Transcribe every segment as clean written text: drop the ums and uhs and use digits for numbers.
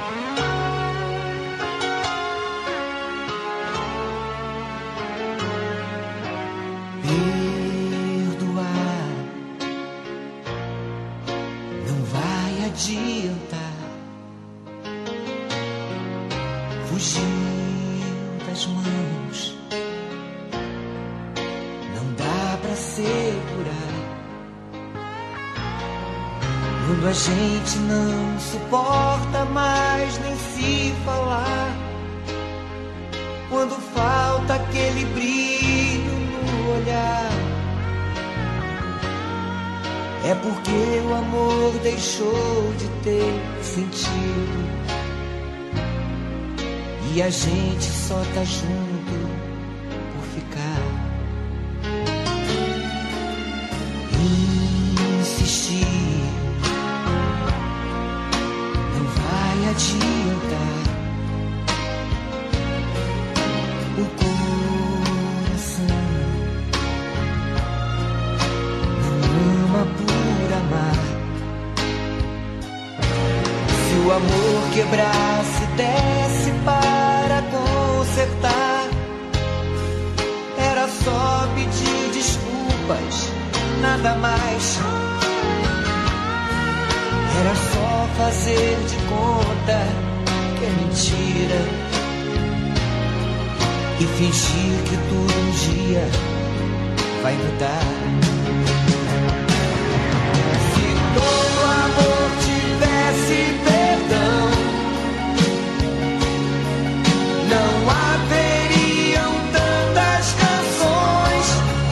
Perdoar não vai adiantar. Fugiu das mãos, não dá pra segurar. Quando a gente não suporta mais nem se falar, quando falta aquele brilho no olhar, é porque o amor deixou de ter sentido e a gente só tá junto por ficar. Insistir não vai adiantar. O coração não ama por amar. Se o amor quebrasse, desse para consertar, era só pedir desculpas, nada mais. Era só fazer de conta que é mentira e fingir que tudo um dia vai mudar. Se todo amor tivesse perdão, não haveriam tantas canções.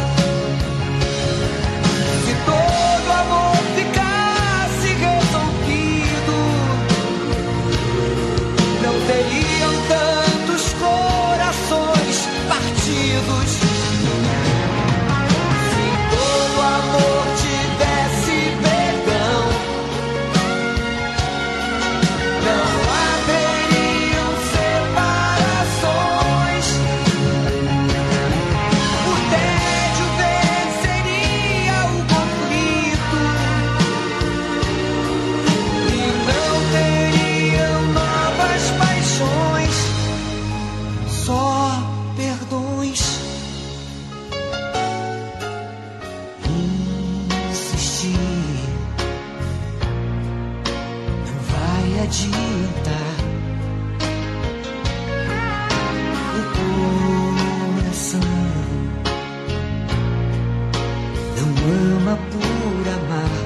Se todo amor ficasse resolvido, não teriam tantos corações partidos. Se todo amor tivesse perdão, não haveriam separações. O tédio venceria o conflito e não teriam novas paixões, só perdões. Insistir não vai adiantar. O coração não ama por amar.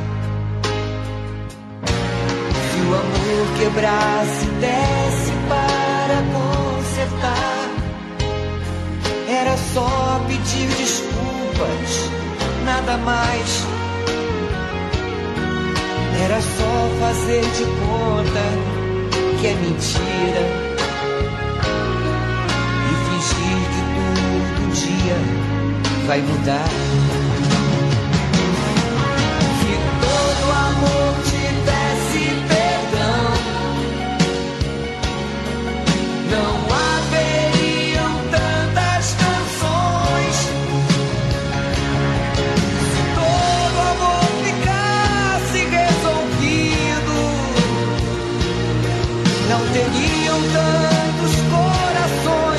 Se o amor quebrasse, desse para consertar, era só pedir desculpas, nada mais. Era só fazer de conta que é mentira e fingir que tudo um dia vai mudar. Se todo amor tivesse perdão, não haveriam tantas canções. Se todo amor ficasse resolvido, não teriam tantos corações.